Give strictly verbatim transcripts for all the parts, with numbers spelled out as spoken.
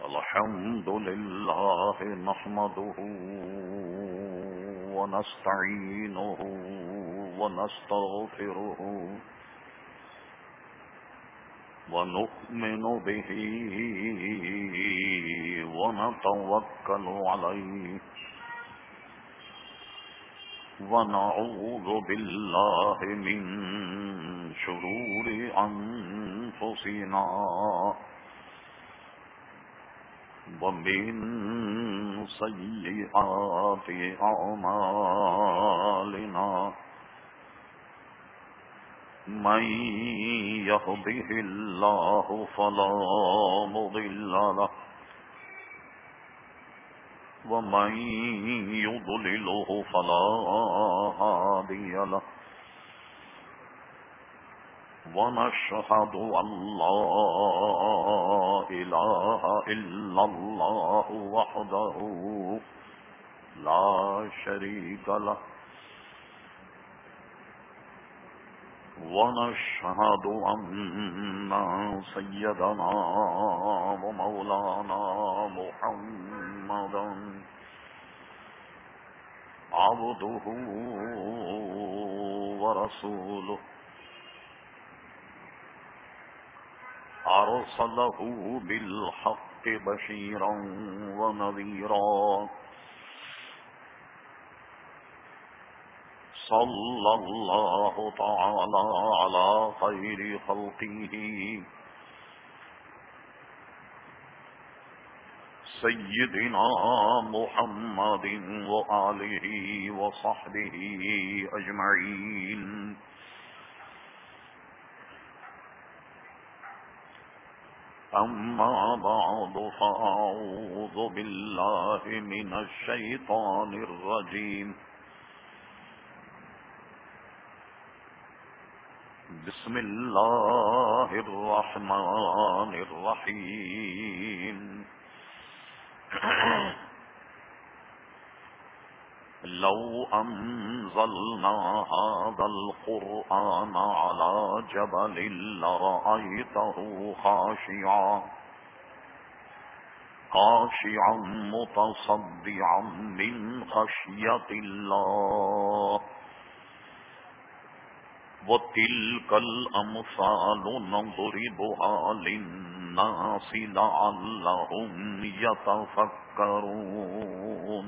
الحمد لله نحمده ونستعينه ونستغفره ونؤمن به ونتوكل عليه ونعوذ بالله من شرور أنفسنا ومن سيئات أعمالنا من يهده الله فلا مضل له ومن يضلله فلا هادي له ونشهد أن لا إله إلا الله وحده لا شريك له ونشهد أن سيدنا ومولانا محمدا عبده ورسوله أرسله بالحق بشيرا ونذيرا صلى الله تعالى على خير خلقه سيدنا محمد وآله وصحبه أجمعين. أما بعد فأعوذ بالله من الشيطان الرجيم. بسم الله الرحمن الرحيم. لو أنزلنا هذا القرآن على جبل لرأيته خاشعا خاشعا متصدعا من خشية الله وتلك الأمثال نضربها للناس لعلهم يتفكرون.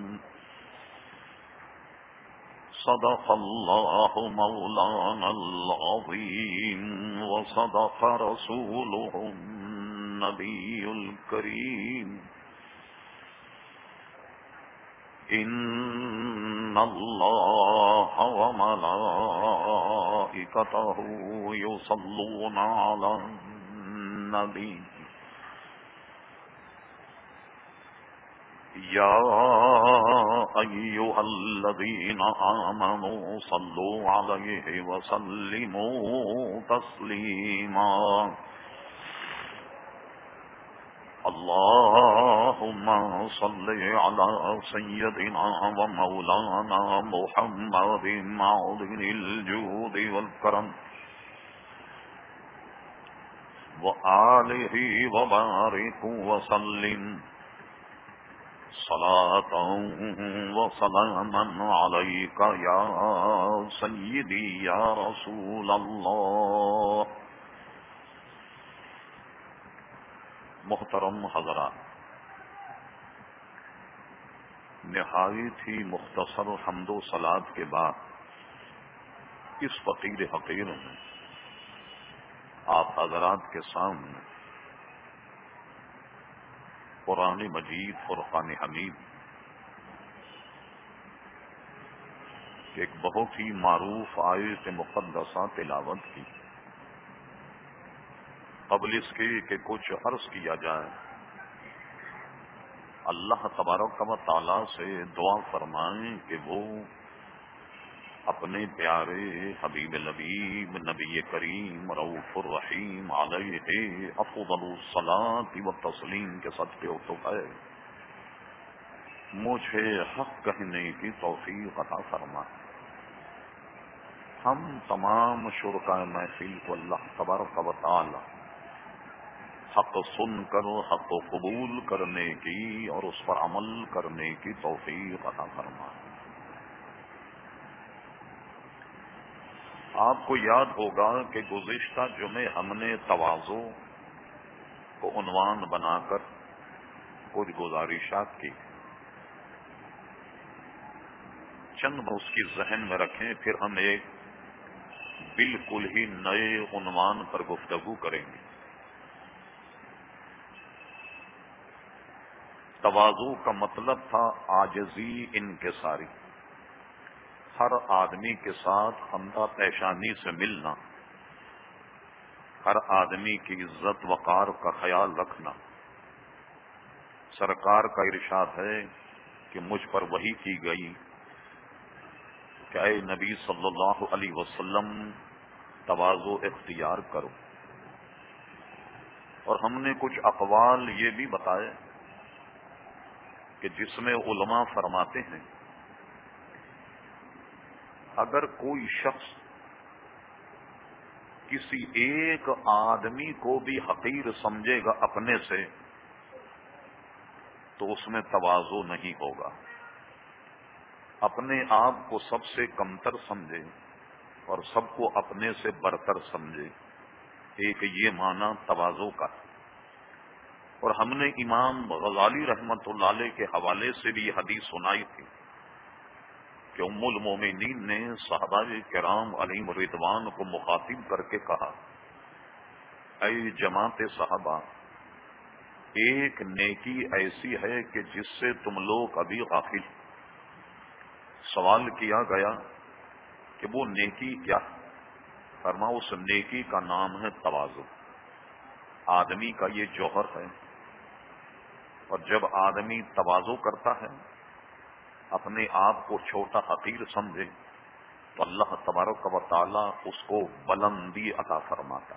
صدق الله مولانا العظيم وصدق رسوله النبي الكريم. إن الله وملائكته يصلون على النبي يا أيها الذين آمنوا صلوا عليه وسلموا تسليما. اللهم صل على سيدنا ومولانا محمد معدن الجود والكرم وآله وبارك وسلم صلاة وسلاما عليك يا سيدي يا رسول الله. محترم حضرات، نہایت ہی مختصر حمد و صلات کے بعد اس فقیر حقیر میں آپ حضرات کے سامنے قرآن مجید فرقان حمید ایک بہت ہی معروف آیت مقدسہ تلاوت کی. قبل اس کے کہ کچھ عرض کیا جائے، اللہ تبارک و تعالی سے دعا فرمائیں کہ وہ اپنے پیارے حبیب لبیب نبی کریم رؤوف الرحیم علیہ افضل الصلاۃ والتسلیم کے صدقے و توفیق مجھے حق کہنے کی توفیق عطا فرمائے. ہم تمام شرکائے محفل کو اللہ تبارک و تعالی حق سن کر حق کو قبول کرنے کی اور اس پر عمل کرنے کی توفیق عطا فرما۔ آپ کو یاد ہوگا کہ گزشتہ جمعے ہم نے تواضع کو عنوان بنا کر کچھ گزارشات کی، چند اس کی ذہن میں رکھیں، پھر ہم ایک بالکل ہی نئے عنوان پر گفتگو کریں گے۔ تواضع کا مطلب تھا عاجزی انکساری، ہر آدمی کے ساتھ ہمدہ پیشانی سے ملنا، ہر آدمی کی عزت وقار کا خیال رکھنا۔ سرکار کا ارشاد ہے کہ مجھ پر وحی کی گئی کہ اے نبی صلی اللہ علیہ وسلم تواضع اختیار کرو، اور ہم نے کچھ اقوال یہ بھی بتائے کہ جس میں علماء فرماتے ہیں اگر کوئی شخص کسی ایک آدمی کو بھی حقیر سمجھے گا اپنے سے تو اس میں تواضع نہیں ہوگا۔ اپنے آپ کو سب سے کمتر سمجھے اور سب کو اپنے سے برتر سمجھے، ایک یہ معنی تواضع کا۔ اور ہم نے امام غزالی رحمت اللہ علیہ کے حوالے سے بھی یہ حدیث سنائی تھی کہ ام المومنین نے صحابہ کرام علیہم رضوان کو مخاطب کر کے کہا، اے جماعت صحابہ، ایک نیکی ایسی ہے کہ جس سے تم لوگ ابھی غافل۔ سوال کیا گیا کہ وہ نیکی کیا؟ فرمایا اس نیکی کا نام ہے تواضع۔ آدمی کا یہ جوہر ہے، اور جب آدمی تواضع کرتا ہے، اپنے آپ کو چھوٹا حقیر سمجھے، تو اللہ تبارک و تعالی اس کو بلندی عطا فرماتا،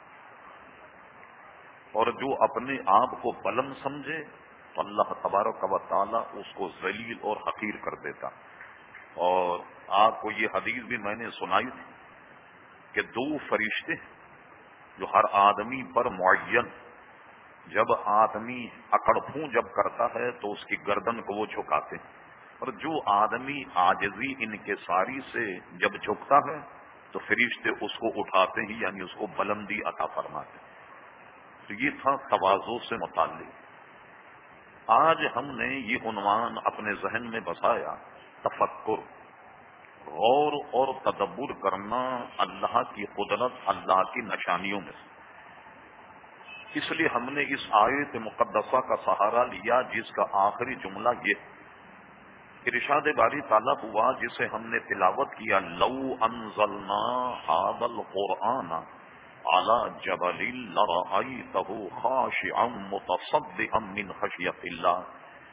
اور جو اپنے آپ کو بلند سمجھے تو اللہ تبارک و تعالی اس کو ذلیل اور حقیر کر دیتا۔ اور آپ کو یہ حدیث بھی میں نے سنائی تھی کہ دو فرشتے جو ہر آدمی پر معین، جب آدمی اکڑ پھوں جب کرتا ہے تو اس کی گردن کو وہ جھکاتے ہیں، اور جو آدمی عاجزی انکساری سے جب جھکتا ہے تو فرشتے اس کو اٹھاتے ہیں، یعنی اس کو بلندی عطا فرماتے ہیں۔ تو یہ تھا تواضع سے متعلق۔ آج ہم نے یہ عنوان اپنے ذہن میں بسایا، تفکر، غور اور تدبر کرنا اللہ کی قدرت، اللہ کی نشانیوں میں سے۔ اس لیے ہم نے اس آیت مقدسہ کا سہارا لیا جس کا آخری جملہ یہ ارشاد باری تعالیٰ ہوا جسے ہم نے تلاوت کیا، لو انزلنا ھذا القرآن علی جبل لرأیتہ خاشعا متصدعا من خشیۃ اللہ۔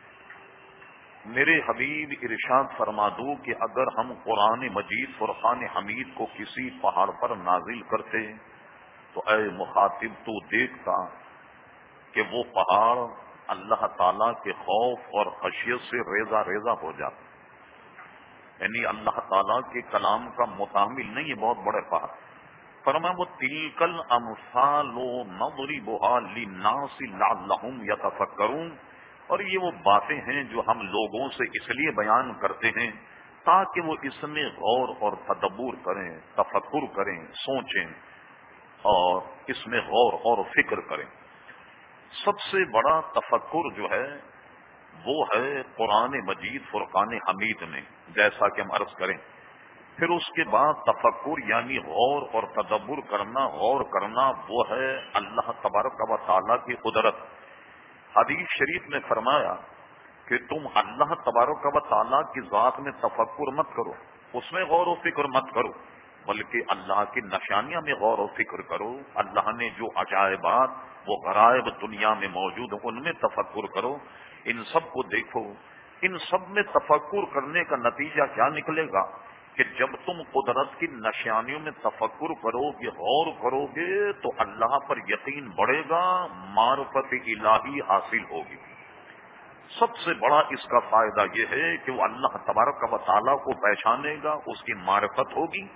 میرے حبیب ارشاد فرما دو کہ اگر ہم قرآن مجید فرقان حمید کو کسی پہاڑ پر نازل کرتے تو اے مخاطب تو دیکھتا کہ وہ پہاڑ اللہ تعالی کے خوف اور خشیت سے ریزہ ریزہ ہو جاتا، یعنی اللہ تعالی کے کلام کا متحمل نہیں، یہ بہت بڑے پہاڑ۔ فرمایا وہ تلک الامثال نضربها للناس لعلهم یتفکرون، اور یہ وہ باتیں ہیں جو ہم لوگوں سے اس لیے بیان کرتے ہیں تاکہ وہ اس میں غور اور تدبر کریں، تفکر کریں، سوچیں اور اس میں غور اور فکر کریں۔ سب سے بڑا تفکر جو ہے وہ ہے قرآن مجید فرقان حمید میں، جیسا کہ ہم عرض کریں۔ پھر اس کے بعد تفکر یعنی غور اور تدبر کرنا، غور کرنا وہ ہے اللہ تبارک و تعالیٰ کی قدرت۔ حدیث شریف میں فرمایا کہ تم اللہ تبارک و تعالیٰ کی ذات میں تفکر مت کرو، اس میں غور و فکر مت کرو، بلکہ اللہ کی نشانیاں میں غور و فکر کرو۔ اللہ نے جو عجائبات وہ غرائب دنیا میں موجود ہیں ان میں تفکر کرو، ان سب کو دیکھو۔ ان سب میں تفکر کرنے کا نتیجہ کیا نکلے گا کہ جب تم قدرت کی نشانیوں میں تفکر کرو گے، غور کرو گے، تو اللہ پر یقین بڑھے گا، معرفت الہی حاصل ہوگی۔ سب سے بڑا اس کا فائدہ یہ ہے کہ وہ اللہ تبارک و تعالیٰ کو پہچانے گا، اس کی معرفت ہوگی،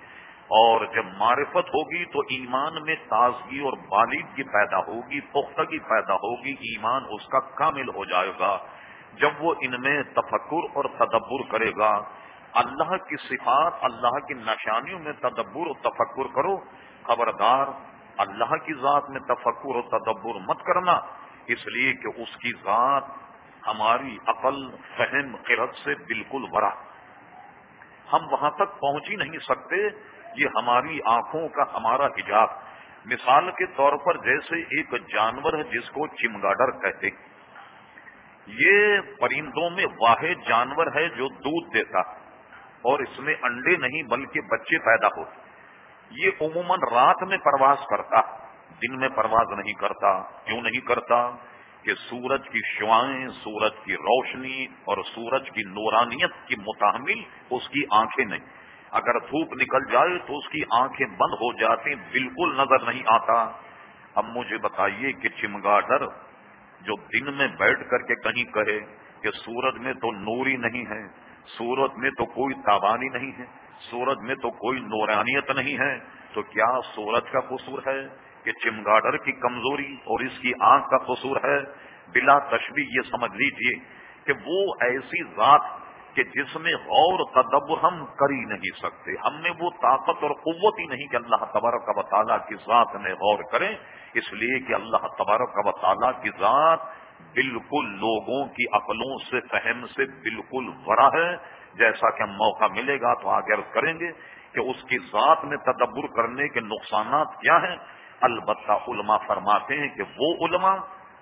اور جب معرفت ہوگی تو ایمان میں تازگی اور بالغی پیدا ہوگی، پختگی پیدا ہوگی، ایمان اس کا کامل ہو جائے گا۔ جب وہ ان میں تفکر اور تدبر کرے گا، اللہ کی صفات، اللہ کی نشانیوں میں تدبر اور تفکر کرو، خبردار اللہ کی ذات میں تفکر اور تدبر مت کرنا، اس لیے کہ اس کی ذات ہماری عقل، فہم، قرت سے بالکل برا، ہم وہاں تک پہنچ ہی نہیں سکتے، یہ ہماری آنکھوں کا ہمارا حجاب۔ مثال کے طور پر جیسے ایک جانور ہے جس کو چمگاڈر کہتے، یہ پرندوں میں واحد جانور ہے جو دودھ دیتا اور اس میں انڈے نہیں بلکہ بچے پیدا ہوتے۔ یہ عموماً رات میں پرواز کرتا، دن میں پرواز نہیں کرتا۔ کیوں نہیں کرتا؟ کہ سورج کی شعاعیں، سورج کی روشنی اور سورج کی نورانیت کی متحمل اس کی آنکھیں نہیں، اگر دھوپ نکل جائے تو اس کی آنکھیں بند ہو جاتی، بالکل نظر نہیں آتا۔ اب مجھے بتائیے کہ چمگاڈر جو دن میں بیٹھ کر کے کہیں کہے کہ سورج میں تو نوری نہیں ہے، سورج میں تو کوئی تابانی نہیں ہے، سورج میں تو کوئی نورانیت نہیں ہے، تو کیا سورج کا قصور ہے کہ چمگاڈر کی کمزوری اور اس کی آنکھ کا قصور ہے؟ بلا تشبیہ یہ سمجھ لیجئے کہ وہ ایسی ذات کہ جس میں غور تدبر ہم کر ہی نہیں سکتے، ہم میں وہ طاقت اور قوت ہی نہیں کہ اللہ تبارک و تعالیٰ کی ذات میں غور کریں، اس لیے کہ اللہ تبارک و تعالیٰ کی ذات بالکل لوگوں کی عقلوں سے، فہم سے بالکل بڑا ہے۔ جیسا کہ ہم موقع ملے گا تو آگے عرض کریں گے کہ اس کی ذات میں تدبر کرنے کے نقصانات کیا ہیں۔ البتہ علماء فرماتے ہیں کہ وہ علماء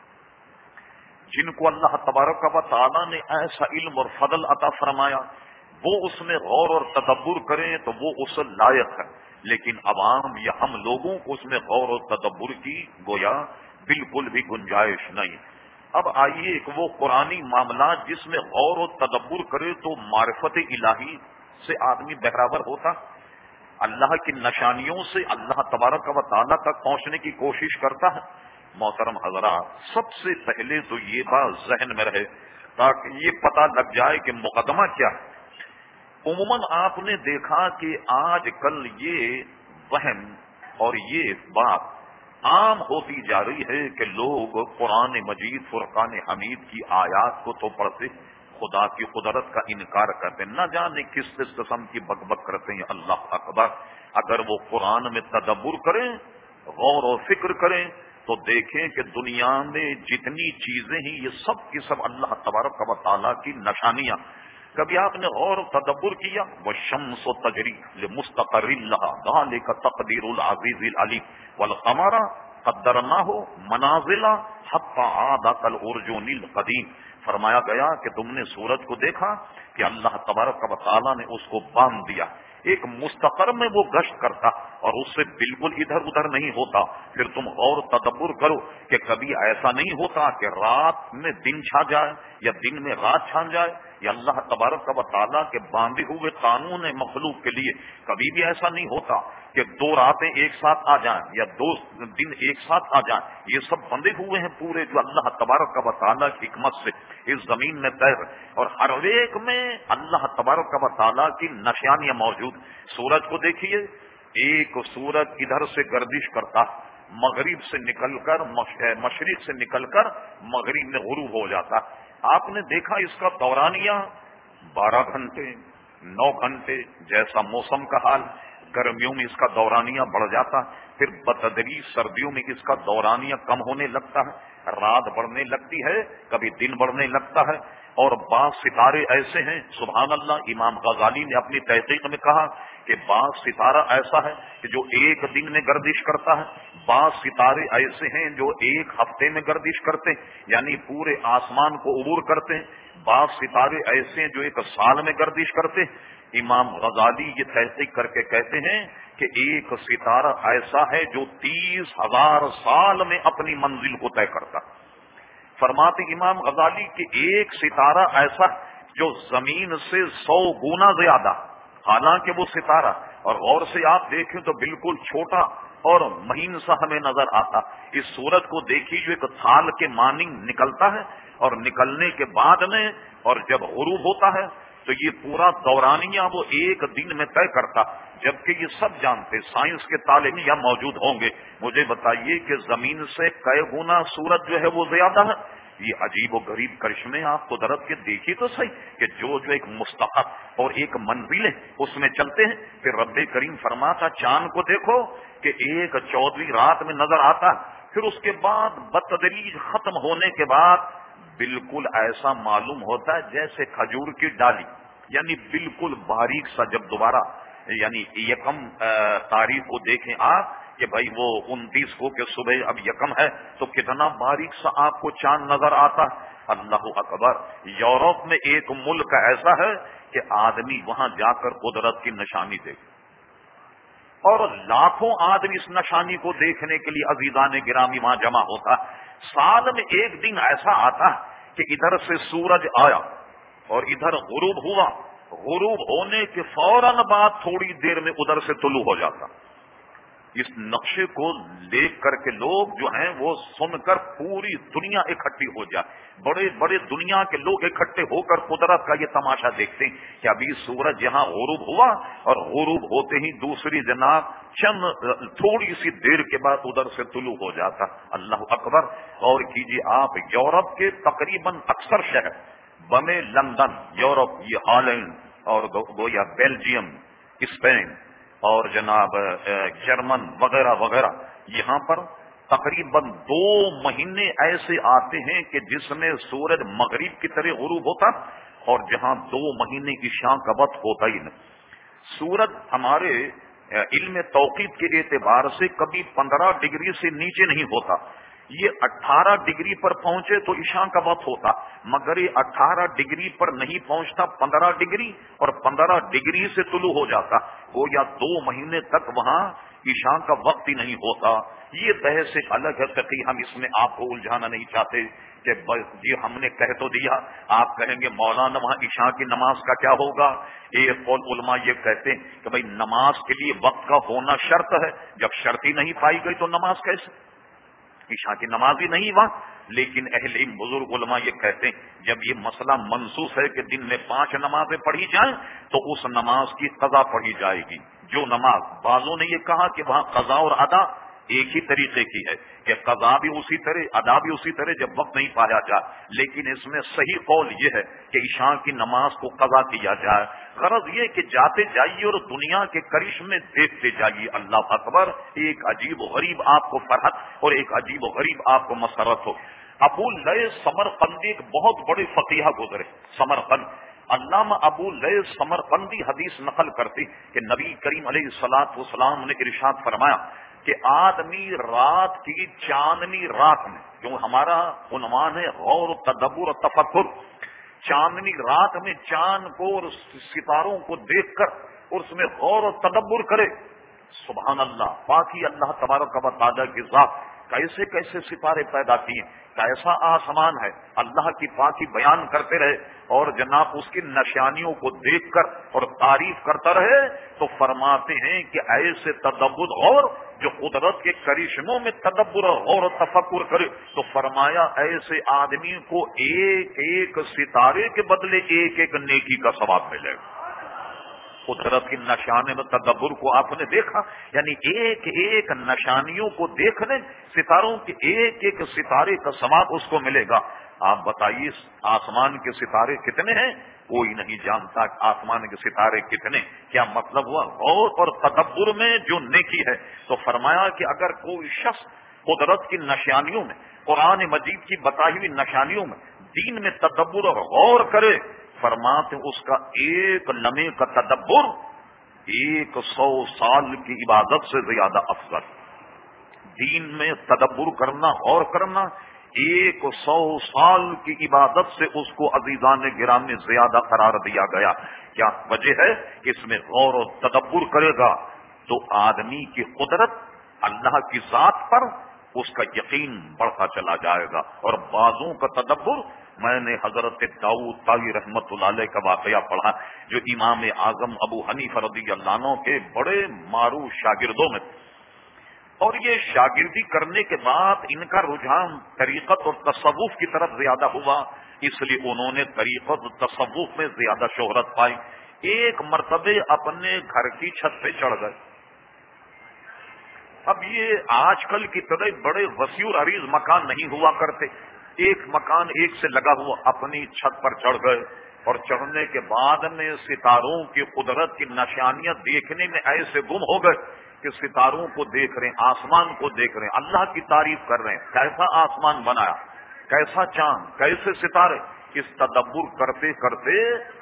جن کو اللہ تبارک و تعالیٰ نے ایسا علم اور فضل عطا فرمایا، وہ اس میں غور اور تدبر کریں تو وہ اس لائق ہے، لیکن عوام یا ہم لوگوں کو اس میں غور اور تدبر کی گویا بالکل بھی گنجائش نہیں۔ اب آئیے کہ وہ قرآنی معاملات جس میں غور و تدبر کرے تو معرفت الہی سے آدمی بہراور ہوتا، اللہ کی نشانیوں سے اللہ تبارک و تعالیٰ تک پہنچنے کی کوشش کرتا ہے۔ محترم حضرات، سب سے پہلے تو یہ بات ذہن میں رہے تاکہ یہ پتہ لگ جائے کہ مقدمہ کیا ہے۔ عموماً آپ نے دیکھا کہ آج کل یہ وہم اور یہ بات عام ہوتی جا رہی ہے کہ لوگ قرآن مجید فرقان حمید کی آیات کو تو پڑھتے، خدا کی قدرت کا انکار کرتے، نہ جانے کس کس قسم کی بک بک کرتے ہیں۔ اللہ اکبر، اگر وہ قرآن میں تدبر کریں، غور و فکر کریں تو دیکھیں کہ دنیا میں جتنی چیزیں ہیں یہ سب کی سب اللہ تبارک و تعالیٰ کی نشانیاں۔ کبھی آپ نے غور و تدبر کیا؟ والشمس تجری لمستقر لها ذلك تقدیر العزیز العلیم والقمر قدرناہ منازل حتی عاد کالعرجون القدیم۔ فرمایا گیا کہ تم نے سورج کو دیکھا کہ اللہ تبارک و تعالیٰ نے اس کو باندھ دیا، ایک مستقر میں وہ گشت کرتا اور اس سے بالکل ادھر ادھر نہیں ہوتا۔ پھر تم اور تدبر کرو کہ کبھی ایسا نہیں ہوتا کہ رات میں دن چھا جائے یا دن میں رات چھا جائے، یا اللہ تبارک و تعالیٰ کے باندھے ہوئے قانون مخلوق کے لیے کبھی بھی ایسا نہیں ہوتا کہ دو راتیں ایک ساتھ آ جائیں یا دو دن ایک ساتھ آ جائیں۔ یہ سب بندے ہوئے ہیں پورے جو اللہ تبارک و تعالیٰ کی حکمت سے اس زمین میں تیر، اور ہر ایک میں اللہ تبارک و تعالیٰ کی نشانیاں موجود۔ سورج کو دیکھیے، ایک سورج ادھر سے گردش کرتا، مغرب سے نکل کر مشرق سے نکل کر مغرب میں غروب ہو جاتا۔ آپ نے دیکھا اس کا دورانیہ بارہ گھنٹے، نو گھنٹے، جیسا موسم کا حال، گرمیوں میں اس کا دورانیہ بڑھ جاتا، پھر بتدریج سردیوں میں اس کا دورانیہ کم ہونے لگتا ہے، رات بڑھنے لگتی ہے، کبھی دن بڑھنے لگتا ہے۔ اور بعض ستارے ایسے ہیں، سبحان اللہ، امام غزالی نے اپنی تحقیق میں کہا کہ بعض ستارہ ایسا ہے کہ جو ایک دن میں گردش کرتا ہے، بعض ستارے ایسے ہیں جو ایک ہفتے میں گردش کرتے ہیں، یعنی پورے آسمان کو عبور کرتے ہیں، بعض ستارے ایسے ہیں جو ایک سال میں گردش کرتے ہیں۔ امام غزالی یہ تحقیق کر کے کہتے ہیں کہ ایک ستارہ ایسا ہے جو تیس ہزار سال میں اپنی منزل کو طے کرتا۔ فرماتے امام غزالی کہ ایک ستارہ ایسا جو زمین سے سو گنا زیادہ، حالانکہ وہ ستارہ، اور غور سے آپ دیکھیں تو بالکل چھوٹا اور مہین سا ہمیں نظر آتا۔ اس سورج کو دیکھیے جو ایک تھال کے مانند نکلتا ہے، اور نکلنے کے بعد میں اور جب غروب ہوتا ہے تو یہ پورا دورانیہ وہ ایک دن میں طے کرتا، جبکہ یہ سب جانتے سائنس کے طالب یا موجود ہوں گے۔ مجھے بتائیے کہ زمین سے کئے گنا سورج جو ہے وہ زیادہ ہے؟ یہ عجیب و غریب کرشمے آپ قدرت کے دیکھیے تو صحیح کہ جو جو ایک مستحق اور ایک منزل ہے اس میں چلتے ہیں۔ پھر رب کریم فرماتا چاند کو دیکھو کہ ایک چودہویں رات میں نظر آتا، پھر اس کے بعد بتدریج ختم ہونے کے بعد بالکل ایسا معلوم ہوتا ہے جیسے کھجور کی ڈالی، یعنی بالکل باریک سا۔ جب دوبارہ یعنی یکم تاریخ کو دیکھیں آپ کہ بھائی وہ انتیس کو کہ صبح اب یکم ہے تو کتنا باریک سا آپ کو چاند نظر آتا۔ اللہ اکبر! یورپ میں ایک ملک ایسا ہے کہ آدمی وہاں جا کر قدرت کی نشانی دیکھے، اور لاکھوں آدمی اس نشانی کو دیکھنے کے لیے عزیزان گرامی وہاں جمع ہوتا۔ سال میں ایک دن ایسا آتا کہ ادھر سے سورج آیا اور ادھر غروب ہوا، غروب ہونے کے فوراً بعد تھوڑی دیر میں ادھر سے طلوع ہو جاتا۔ اس نقشے کو دیکھ کر کے لوگ جو ہیں وہ سن کر پوری دنیا اکٹھی ہو جائے، بڑے بڑے دنیا کے لوگ اکٹھے ہو کر قدرت کا یہ تماشا دیکھتے ہیں کہ ابھی سورج یہاں غروب ہوا اور غروب ہوتے ہی دوسری جناب چند تھوڑی سی دیر کے بعد ادھر سے طلوع ہو جاتا۔ اللہ اکبر! اور کیجیے آپ یورپ کے تقریباً اکثر شہر بمے لندن، یورپ، یہ ہالینڈ اور گویا بیلجیم، اسپین اور جناب جرمن وغیرہ وغیرہ، یہاں پر تقریباً دو مہینے ایسے آتے ہیں کہ جس میں سورج مغرب کی طرح غروب ہوتا اور جہاں دو مہینے کی عشاء کا وقت ہوتا ہی نہیں۔ سورج ہمارے علم توقیت کے اعتبار سے کبھی پندرہ ڈگری سے نیچے نہیں ہوتا، یہ اٹھارہ ڈگری پر پہنچے تو عشاء کا وقت ہوتا، مگر یہ اٹھارہ ڈگری پر نہیں پہنچتا، پندرہ ڈگری اور پندرہ ڈگری سے طلوع ہو جاتا، وہ یا دو مہینے تک وہاں عشاء کا وقت ہی نہیں ہوتا۔ یہ بحث ایک الگ ہے فقہی، ہم اس میں آپ کو الجھانا نہیں چاہتے کہ یہ ہم نے کہہ تو دیا، آپ کہیں گے مولانا وہاں عشاء کی نماز کا کیا ہوگا؟ ایک قول علماء یہ کہتے ہیں کہ بھائی نماز کے لیے وقت کا ہونا شرط ہے، جب شرط ہی نہیں پائی گئی تو نماز کیسے؟ عشاء کی نماز ہی نہیں وہاں۔ لیکن اہل علم بزرگ علماء یہ کہتے ہیں جب یہ مسئلہ منسوخ ہے کہ دن میں پانچ نمازیں پڑھی جائیں تو اس نماز کی قضا پڑھی جائے گی۔ جو نماز، بعضوں نے یہ کہا کہ وہاں قضا اور ادا ایک ہی طریقے کی ہے کہ قضا بھی اسی طرح، ادا بھی اسی طرح جب وقت نہیں پایا جائے، لیکن اس میں صحیح قول یہ ہے کہ عشاء کی نماز کو قضا کیا جائے۔ غرض یہ کہ جاتے جائیے اور دنیا کے کرشمے دیکھتے جائیے۔ اللہ اکبر! ایک عجیب و غریب آپ کو فرحت اور ایک عجیب و غریب آپ کو مسرت ہو۔ ابو لیث سمرقندی ایک بہت بڑے فقیہ گزرے سمرقند۔ علامہ ابو لیث سمرقندی حدیث نقل کرتے کہ نبی کریم علیہ الصلوۃ والسلام نے ارشاد فرمایا کہ آدمی رات کی چاندنی رات میں، جو ہمارا عنوان ہے غور و تدبر و تفکر، چاندنی رات میں چاند کو اور ستاروں کو دیکھ کر اور اس میں غور و تدبر کرے۔ سبحان اللہ! باقی اللہ تبارک و تعالیٰ کی ذات، کیسے کیسے ستارے پیدا کیے، کیسا آسمان ہے، اللہ کی پاکی بیان کرتے رہے اور جناب اس کی نشانیوں کو دیکھ کر اور تعریف کرتا رہے تو فرماتے ہیں کہ ایسے تدبر اور جو قدرت کے کرشموں میں تدبر اور غور و تفکر کرے تو فرمایا ایسے آدمی کو ایک ایک ستارے کے بدلے ایک ایک نیکی کا ثواب ملے گا۔ قدرت کی نشانے میں تدبر کو آپ نے دیکھا، یعنی ایک ایک نشانیوں کو دیکھنے، ستاروں کے ایک ایک ستارے کا ثواب اس کو ملے گا۔ آپ بتائیے آسمان کے ستارے کتنے ہیں؟ کوئی نہیں جانتا آسمان کے ستارے کتنے، کیا مطلب ہوا؟ غور اور تدبر میں جو نیکی ہے۔ تو فرمایا کہ اگر کوئی شخص قدرت کی نشانیوں میں، قرآن مجید کی بتائی ہوئی نشانیوں میں دین میں تدبر اور غور کرے، فرماتے اس کا ایک لمحے کا تدبر ایک سو سال کی عبادت سے زیادہ افضل۔ دین میں تدبر کرنا، غور کرنا، ایک سو سال کی عبادت سے اس کو عزیزان گرامی میں زیادہ قرار دیا گیا۔ کیا وجہ ہے کہ اس میں غور و تدبر کرے گا تو آدمی کی قدرت، اللہ کی ذات پر اس کا یقین بڑھتا چلا جائے گا۔ اور بعضوں کا تدبر، میں نے حضرت داؤد طائی رحمت اللہ علیہ کا واقعہ پڑھا جو امام اعظم ابو حنیفہ رضی اللہ عنہ کے بڑے معروف شاگردوں میں، اور یہ شاگردی کرنے کے بعد ان کا رجحان طریقت اور تصوف کی طرف زیادہ ہوا، اس لیے انہوں نے طریقت تصوف میں زیادہ شہرت پائی. ایک مرتبہ اپنے گھر کی چھت پہ چڑھ گئے. اب یہ آج کل کی طرح بڑے وسیع و عریض مکان نہیں ہوا کرتے. ایک مکان ایک سے لگا ہوا. اپنی چھت پر چڑھ گئے اور چڑھنے کے بعد میں ستاروں کی قدرت کی نشانیاں دیکھنے میں ایسے گم ہو گئے کہ ستاروں کو دیکھ رہے ہیں, آسمان کو دیکھ رہے ہیں, اللہ کی تعریف کر رہے ہیں. کیسا آسمان بنایا, کیسا چاند, کیسے ستارے. اس تدبر کرتے کرتے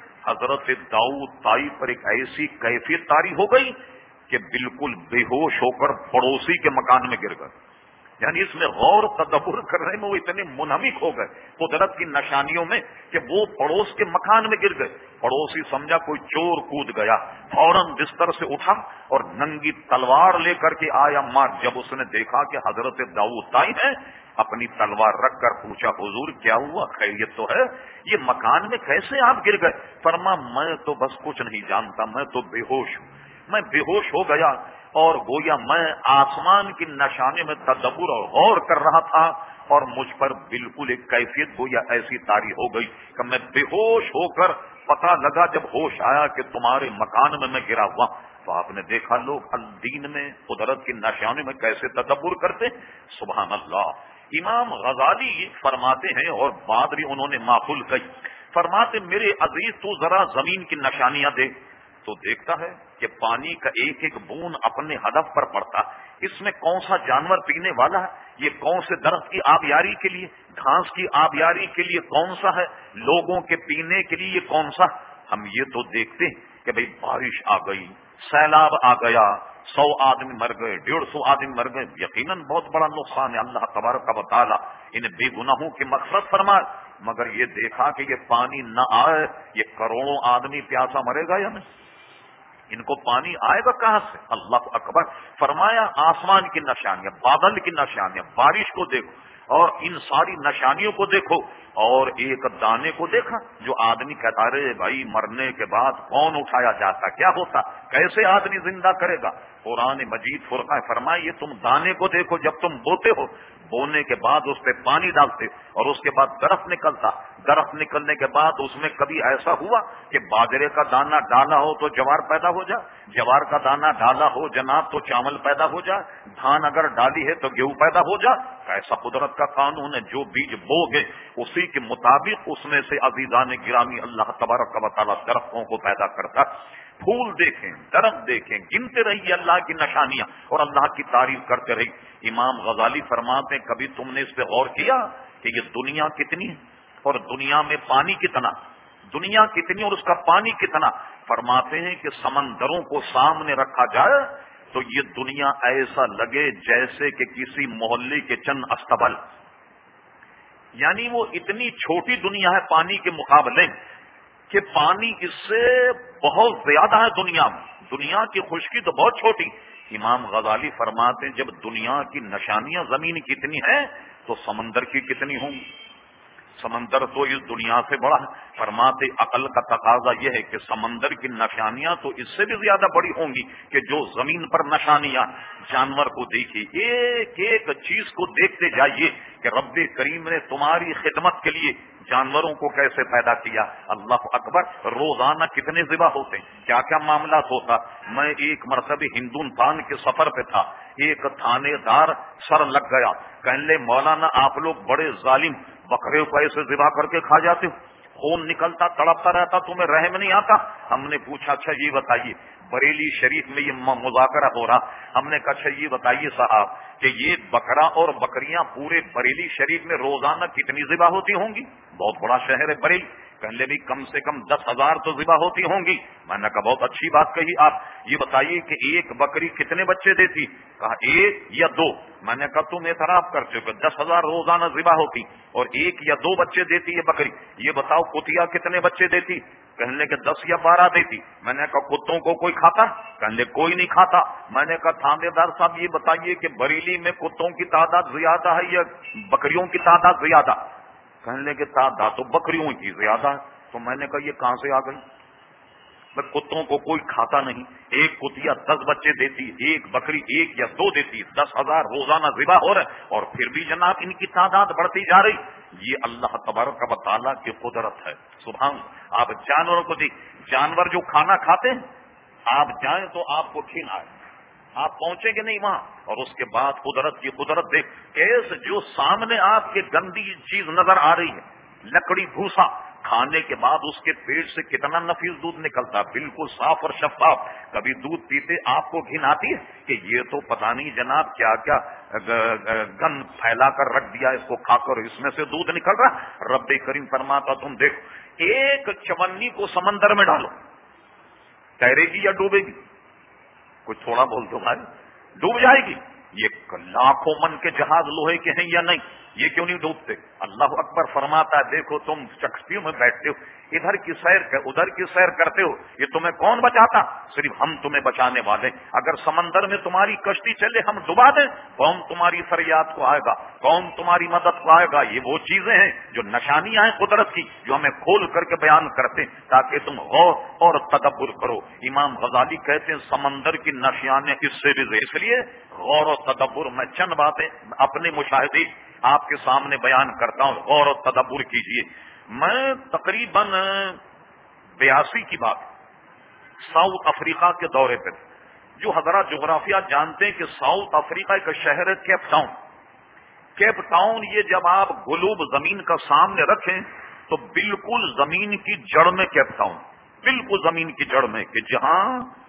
حضرت داؤد طائی پر ایک ایسی کیفیت طاری ہو گئی کہ بالکل بے ہوش ہو کر پڑوسی کے مکان میں گر گئے. یعنی اس میں غور تدبر کرنے میں وہ اتنے منہمک ہو گئے قدرت کی نشانیوں میں کہ وہ پڑوس کے مکان میں گر گئے. پڑوسی سمجھا کوئی چور کود گیا, فوراً بستر سے اٹھا اور ننگی تلوار لے کر کے آیا مار. جب اس نے دیکھا کہ حضرت داؤد طائی ہے, اپنی تلوار رکھ کر پوچھا, حضور کیا ہوا, خیریت تو ہے؟ یہ مکان میں کیسے آپ گر گئے؟ فرما میں تو بس کچھ نہیں جانتا, میں تو بے ہوش ہوں. میں بے ہوش ہو گیا اور گویا میں آسمان کی نشانے میں تدبر اور غور کر رہا تھا اور مجھ پر بالکل ایک کیفیت گویا ایسی طاری ہو گئی کہ میں بے ہوش ہو کر پتہ لگا جب ہوش آیا کہ تمہارے مکان میں میں گرا ہوا. تو آپ نے دیکھا لوگ الدین میں قدرت کی نشانے میں کیسے تدبر کرتے. سبحان اللہ. امام غزالی فرماتے ہیں اور بعد بھی انہوں نے معقول کہی, فرماتے میرے عزیز تو ذرا زمین کی نشانیاں دے. تو دیکھتا ہے کہ پانی کا ایک ایک بوند اپنے ہدف پر پڑتا. اس میں کون سا جانور پینے والا ہے, یہ کون سے درخت کی آبیاری کے لیے, گھاس کی آبیاری کے لیے کون سا ہے, لوگوں کے پینے کے لیے کون سا. ہم یہ تو دیکھتے ہیں کہ بھئی بارش آ گئی, سیلاب آ گیا, سو آدمی مر گئے, ڈیڑھ سو آدمی مر گئے, یقیناً بہت بڑا نقصان ہے. اللہ تبارک و تعالی ان بے گناہوں کی مغفرت فرمائے. مگر یہ دیکھا کہ یہ پانی نہ آئے, یہ کروڑوں آدمی پیاسا مرے گا یا نہیں؟ ان کو پانی آئے گا کہاں سے؟ اللہ اکبر. فرمایا آسمان کی نشانیاں, بادل کی نشانیاں, بارش کو دیکھو اور ان ساری نشانیوں کو دیکھو. اور ایک دانے کو دیکھا جو آدمی کہتا رہے بھائی مرنے کے بعد کون اٹھایا جاتا, کیا ہوتا, کیسے آدمی زندہ کرے گا. قرآن مجید فرقہ فرمائے یہ تم دانے کو دیکھو, جب تم بوتے ہو, بونے کے بعد اس پہ پانی ڈالتے اور اس کے بعد درخت نکلتا. درخت نکلنے کے بعد اس میں کبھی ایسا ہوا کہ باجرے کا دانہ ڈالا ہو تو جوار پیدا ہو جائے, جوار کا دانہ ڈالا ہو جناب تو چاول پیدا ہو جائے, دھان اگر ڈالی ہے تو گیہوں پیدا ہو جائے. ایسا قدرت کا قانون ہے, جو بیج بو گے اسی کے مطابق اس میں سے عزیزان گرامی اللہ تبارک و تعالی درختوں کو پیدا کرتا. پھول دیکھیں, درخت دیکھیں, گنتے رہیے اللہ کی نشانیاں اور اللہ کی تعریف کرتے رہیے. امام غزالی فرماتے ہیں کبھی تم نے اس پہ غور کیا کہ یہ دنیا کتنی ہے اور دنیا میں پانی کتنا, دنیا کتنی اور اس کا پانی کتنا. فرماتے ہیں کہ سمندروں کو سامنے رکھا جائے تو یہ دنیا ایسا لگے جیسے کہ کسی محلے کے چند استبل. یعنی وہ اتنی چھوٹی دنیا ہے پانی کے مقابلے کہ پانی اس سے بہت زیادہ ہے دنیا میں. دنیا کی خشکی تو بہت چھوٹی. امام غزالی فرماتے ہیں جب دنیا کی نشانیاں زمین کی اتنی ہیں تو سمندر کی کتنی ہوں گی. سمندر تو اس دنیا سے بڑا ہے. فرماتے عقل کا تقاضا یہ ہے کہ سمندر کی نشانیاں تو اس سے بھی زیادہ بڑی ہوں گی کہ جو زمین پر نشانیاں. جانور کو دیکھیے, ایک ایک چیز کو دیکھتے جائیے کہ رب کریم نے تمہاری خدمت کے لیے جانوروں کو کیسے پیدا کیا. اللہ اکبر. روزانہ کتنے ذبح ہوتے ہیں, کیا کیا معاملات ہوتا. میں ایک مرتبہ ہندوستان کے سفر پہ تھا, ایک تھانے دار سر لگ گیا, کہنے لے مولانا آپ لوگ بڑے ظالم, بکرے کو ایسے ذبح کر کے کھا جاتے ہو, خون نکلتا تڑپتا رہتا, تمہیں رحم نہیں آتا. ہم نے پوچھا اچھا یہ بتائیے, بریلی شریف میں یہ مذاکرہ ہو رہا, ہم نے کہا اچھا یہ بتائیے صاحب کہ یہ بکرا اور بکریاں پورے بریلی شریف میں روزانہ کتنی ذبح ہوتی ہوں گی؟ بہت بڑا شہر ہے بریلی. پہلے بھی کم سے کم دس ہزار تو ذبح ہوتی ہوں گی. میں نے کہا بہت اچھی بات کہی آپ, یہ بتائیے کہ ایک بکری کتنے بچے دیتی؟ کہا ایک یا دو. میں نے کہا تم اعتراف کر چکے, دس ہزار روزانہ ذبح ہوتی اور ایک یا دو بچے دیتی ہے بکری. یہ بتاؤ کتیا کتنے بچے دیتی؟ کہنے کہ دس یا بارہ دیتی. میں نے کہا کتوں کو کوئی کھاتا؟ کہنے کوئی نہیں کھاتا. میں نے کہا تھانے دار صاحب یہ بتائیے کہ بریلی میں کتوں کی تعداد زیادہ ہے یا بکریوں کی تعداد زیادہ؟ کہنے کہ تعداد تو بکریوں کی زیادہ ہے. تو میں نے کہا یہ کہاں سے آ گئی؟ میں کتوں کو کوئی کھاتا نہیں, ایک کتیا دس بچے دیتی, ایک بکری ایک یا دو دیتی, دس ہزار روزانہ ذبح ہو رہے اور پھر بھی جناب ان کی تعداد بڑھتی جا رہی. یہ اللہ تبارک و تعالیٰ کی قدرت ہے. سبحان اللہ. آپ جانوروں کو دیکھ، جانور جو کھانا کھاتے ہیں، آپ جائیں تو آپ کو گھن آئے، آپ پہنچیں گے نہیں وہاں، اور اس کے بعد قدرت کی قدرت دیکھ کیسے جو سامنے آپ کے گندی چیز نظر آ رہی ہے، لکڑی بھوسا، کھانے کے بعد اس کے پیٹ سے کتنا نفیس دودھ نکلتا، بالکل صاف اور شفاف. کبھی دودھ پیتے آپ کو گھن آتی ہے کہ یہ تو پتہ نہیں جناب کیا کیا گند پھیلا کر رکھ دیا، اس کو کھا کر اس میں سے دودھ نکل رہا. رب کریم فرماتا تم دیکھو، ایک چونی کو سمندر میں ڈالو، تیرے گی یا ڈوبے گی؟ کچھ تھوڑا بول دو بھائی، ڈوب جائے گی. یہ لاکھوں من کے جہاز لوہے کے ہیں یا نہیں، یہ کیوں نہیں ڈوبتے؟ اللہ اکبر فرماتا ہے دیکھو تم کشتیوں میں بیٹھتے ہو، ادھر کی سیر ادھر کی سیر کرتے ہو، یہ تمہیں کون بچاتا؟ صرف ہم تمہیں بچانے والے. اگر سمندر میں تمہاری کشتی چلے ہم ڈبا دیں، کون تمہاری فریاد کو آئے گا؟ کون تمہاری مدد کو آئے گا؟ یہ وہ چیزیں ہیں جو نشانیاں ہیں قدرت کی، جو ہمیں کھول کر کے بیان کرتے ہیں تاکہ تم غور اور تدبر کرو. امام غزالی کہتے ہیں سمندر کی نشانیاں اس سے بھی، اس لیے غور و تدبر. میں چند باتیں اپنے مشاہدے آپ کے سامنے بیان کرتا ہوں، غور و تدبر کیجیے. میں تقریباً بیاسی کی بات ساؤتھ افریقہ کے دورے پہ، جو حضرات جغرافیہ جانتے ہیں کہ ساؤتھ افریقہ ایک شہر ہے کیپ ٹاؤن. کیپ ٹاؤن یہ جب آپ گلوب زمین کا سامنے رکھیں تو بالکل زمین کی جڑ میں کیپ ٹاؤن، بالکل زمین کی جڑ میں، کہ جہاں